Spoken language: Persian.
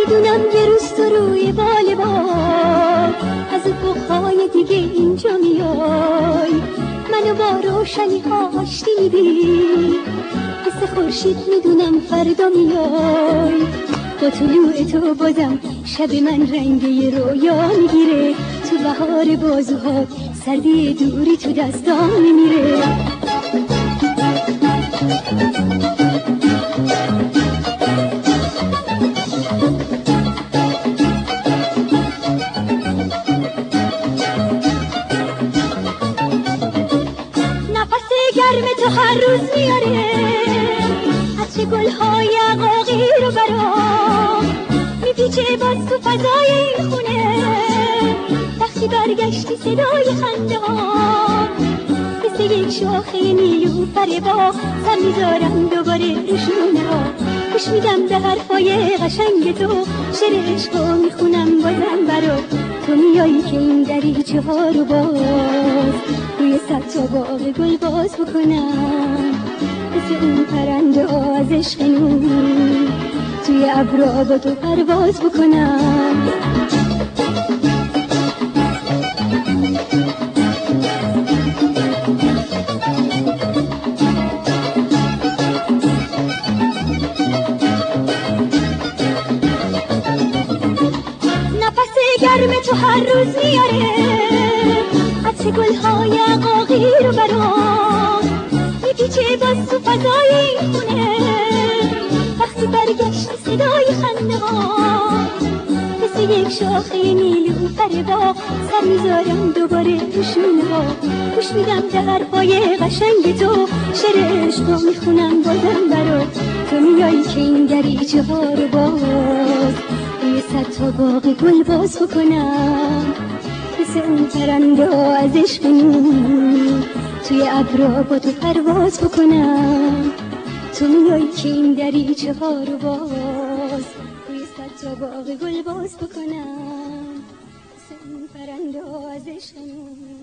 میدونم یه روز تو روی بال باد از افقهای دیگه اینجا میای، منو با روشنی ها آشتی میدی، مثل خورشید میدونم فردا میای. با طلوع تو بازم شب من رنگ رویا میگیره، تو بهار بازوهات سردی دوری تو دستام نمیره. نفس گرم تو هر روز میاره عطر گل‌های عقاقی رو برام میپیچه باز تو فضای این خونه. وقتی برگشتی صدای خنده ها مثل یک شاخه نیلوفر باغ سر میذارم دوباره روشونه ها. گوش میدم به حرفای قشنگ تو، شعر عشقو میخونم بازم برا تو. میایی که این دریچه ها رو باز روی صد تا باغ گل باز بکنم، مثل اون پرنده ها از عشق نور توی ابرا با تو پرواز بکنم. نفس گرم تو هر روز میاره عطر گل‌های عقاقی رو برام میپیچه باز تو فضای این خونه. وقتی برگشت صدای خنده ها مثل یک شاخه نیلوفر باغ سر میذارم دوباره رو شونه ها. گوش میدم به حرفای قشنگ تو، شعر عشقو میخونم بازم برا تو. میایی که این دریچه ها رو باز روی صد تا باغ گل باز بکنم، مثل اون پرنده ها از عشق نور توی ابرا با تو پرواز بکنم. تو میایی که این دریچه ها رو باز روی صد تا باغ گل باز بکنم، مثل اون پرنده ها از عشق نور